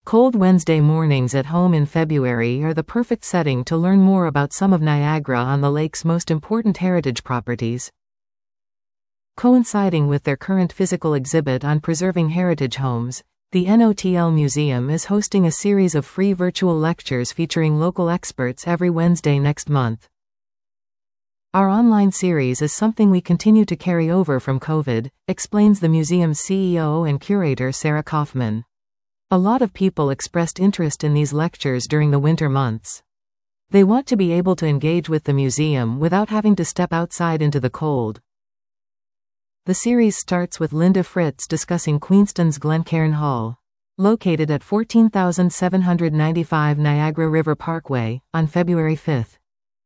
Cold Wednesday mornings at home in February are the perfect setting to learn more about some of Niagara-on-the-Lake's most important heritage properties. Coinciding with their current physical exhibit on preserving heritage homes, the NOTL Museum is hosting a series of free virtual lectures featuring local experts every Wednesday next month. Our online series is something we continue to carry over from COVID, explains the museum's CEO and curator Sarah Kaufman. A lot of people expressed interest in these lectures during the winter months. They want to be able to engage with the museum without having to step outside into the cold. The series starts with Linda Fritz discussing Queenston's Glencairn Hall, located at 14,795 Niagara River Parkway, on February 5.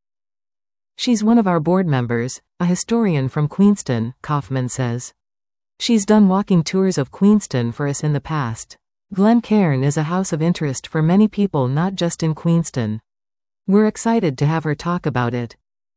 She's one of our board members, a historian from Queenston, Kaufman says. She's done walking tours of Queenston for us in the past. Glencairn is a house of interest for many people not just in Queenston. We're excited to have her talk about it.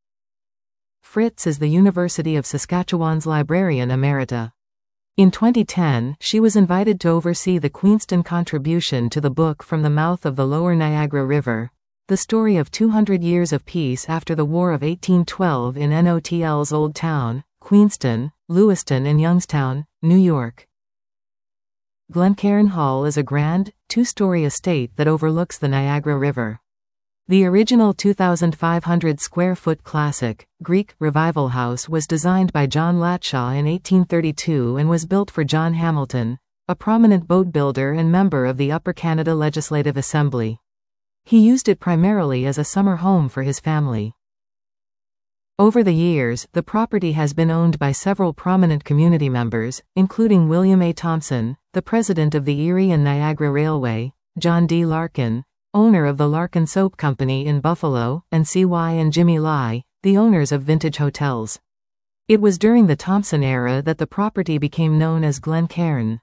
Fritz is the University of Saskatchewan's librarian emerita. In 2010, she was invited to oversee the Queenston contribution to the book From the Mouth of the Lower Niagara River, the story of 200 years of peace after the War of 1812 in NOTL's Old Town, Queenston, Lewiston and Youngstown, New York. Glencairn Hall is a grand, two-story estate that overlooks the Niagara River. The original 2,500-square-foot classic, Greek, Revival House was designed by John Latshaw in 1832 and was built for John Hamilton, a prominent boat builder and member of the Upper Canada Legislative Assembly. He used it primarily as a summer home for his family. Over the years, the property has been owned by several prominent community members, including William A. Thompson, the president of the Erie and Niagara Railway, John D. Larkin, owner of the Larkin Soap Company in Buffalo, and C.Y. and Jimmy Lai, the owners of Vintage Hotels. It was during the Thompson era that the property became known as Glencairn.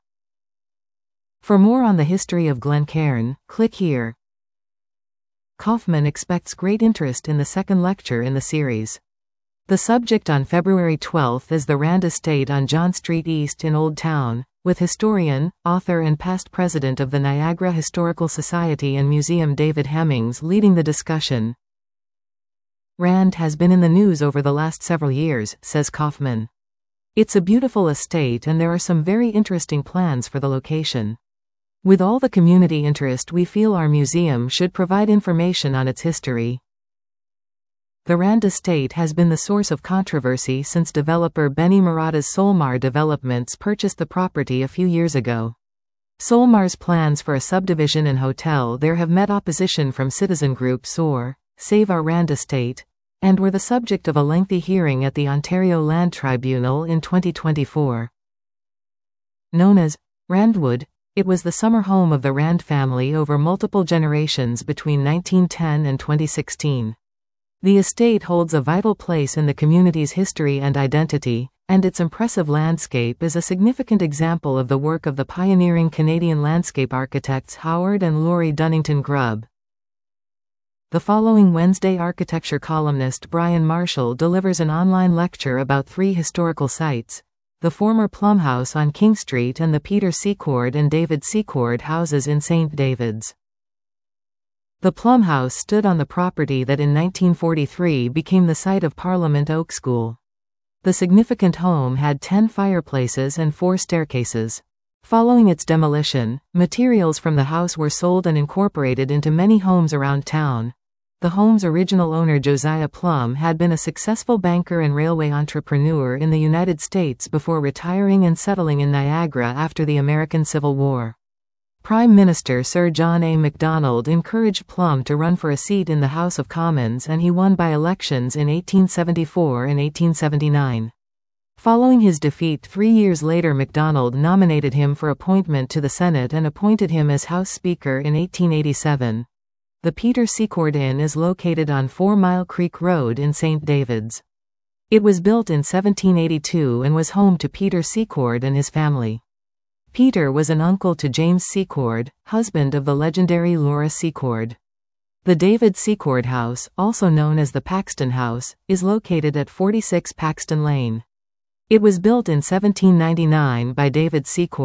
For more on the history of Glencairn, click here. Kaufman expects great interest in the second lecture in the series. The subject on February 12 is the Rand Estate on John Street East in Old Town, with historian, author and past president of the Niagara Historical Society and Museum David Hemmings leading the discussion. Rand has been in the news over the last several years, says Kaufman. It's a beautiful estate and there are some very interesting plans for the location. With all the community interest, we feel our museum should provide information on its history. The Rand Estate has been the source of controversy since developer Benny Murata's Solmar Developments purchased the property a few years ago. Solmar's plans for a subdivision and hotel there have met opposition from citizen group SOAR, Save Our Rand Estate, and were the subject of a lengthy hearing at the Ontario Land Tribunal in 2024. Known as Randwood, it was the summer home of the Rand family over multiple generations between 1910 and 2016. The estate holds a vital place in the community's history and identity, and its impressive landscape is a significant example of the work of the pioneering Canadian landscape architects Howard and Laurie Dunnington Grubb. The following Wednesday, architecture columnist Brian Marshall delivers an online lecture about three historical sites: the former Plum House on King Street and the Peter Secord and David Secord houses in St. David's. The Plum House stood on the property that in 1943 became the site of Parliament Oak School. The significant home had 10 fireplaces and 4 staircases. Following its demolition, materials from the house were sold and incorporated into many homes around town. The home's original owner Josiah Plum had been a successful banker and railway entrepreneur in the United States before retiring and settling in Niagara after the American Civil War. Prime Minister Sir John A. Macdonald encouraged Plum to run for a seat in the House of Commons and he won by elections in 1874 and 1879. Following his defeat 3 years later, Macdonald nominated him for appointment to the Senate and appointed him as House Speaker in 1887. The Peter Secord Inn is located on 4 Mile Creek Road in St. David's. It was built in 1782 and was home to Peter Secord and his family. Peter was an uncle to James Secord, husband of the legendary Laura Secord. The David Secord House, also known as the Paxton House, is located at 46 Paxton Lane. It was built in 1799 by David Secord,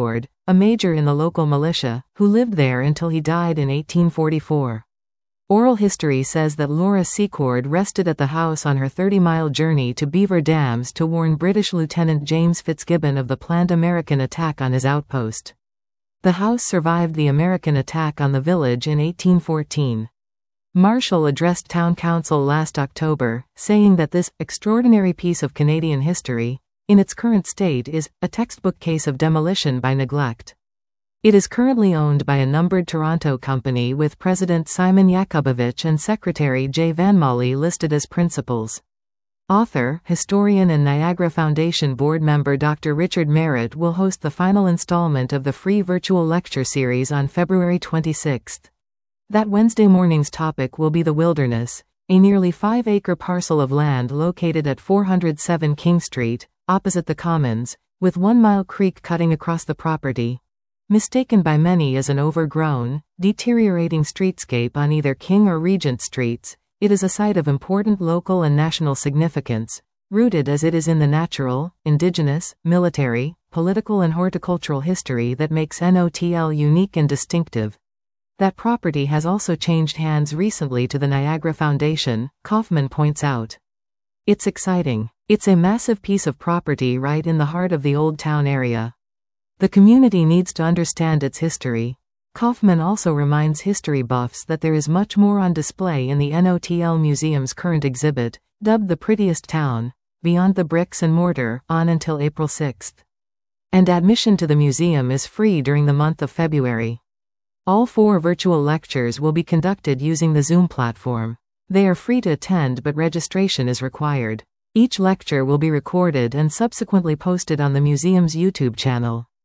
a major in the local militia, who lived there until he died in 1844. Oral history says that Laura Secord rested at the house on her 30-mile journey to Beaver Dams to warn British Lieutenant James Fitzgibbon of the planned American attack on his outpost. The house survived the American attack on the village in 1814. Marshall addressed town council last October, saying that this extraordinary piece of Canadian history, in its current state, is a textbook case of demolition by neglect. It is currently owned by a numbered Toronto company with President Simon Yakubovich and Secretary Jay Van Molly listed as principals. Author, historian and Niagara Foundation board member Dr. Richard Merritt will host the final installment of the free virtual lecture series on February 26. That Wednesday morning's topic will be the Wilderness, a nearly 5-acre parcel of land located at 407 King Street, opposite the Commons, with 1 Mile Creek cutting across the property. Mistaken by many as an overgrown, deteriorating streetscape on either King or Regent Streets, it is a site of important local and national significance, rooted as it is in the natural, indigenous, military, political and horticultural history that makes NOTL unique and distinctive. That property has also changed hands recently to the Niagara Foundation, Kaufman points out. It's exciting. It's a massive piece of property right in the heart of the Old Town area. The community needs to understand its history. Kaufman also reminds history buffs that there is much more on display in the NOTL Museum's current exhibit, dubbed The Prettiest Town, Beyond the Bricks and Mortar, on until April 6. And admission to the museum is free during the month of February. All 4 virtual lectures will be conducted using the Zoom platform. They are free to attend, but registration is required. Each lecture will be recorded and subsequently posted on the museum's YouTube channel.